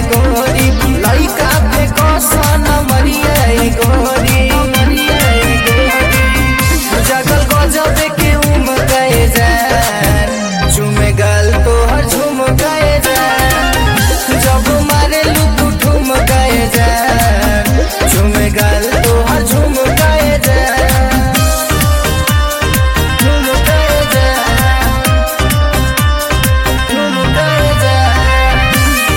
गोरी लइका पे कसन मरिया गोरी जगल गजब के उम गए जान चुमे गाल तोहर झुम गए जान जब मारे लुक ठुम गए जान चुमे गाल तोहर झुम गए जान झुम गए जान झुम गए जान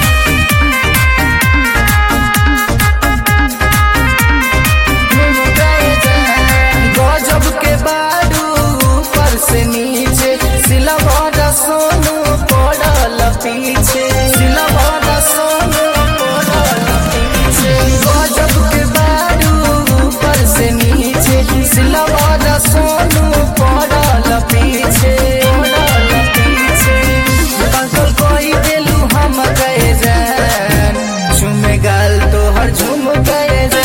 झुम गए जान गजब के बारू ऊपर से नीचे सिलवा सोनू पड़ल पीछे सिलवा सोनू पड़ल पीछे गजब के बारू ऊपर से नीचे सिलवा सोनू पड़ल पीछे पागल कोई दिलू हम गए जान झुमे गाल तोहर झुम गए जान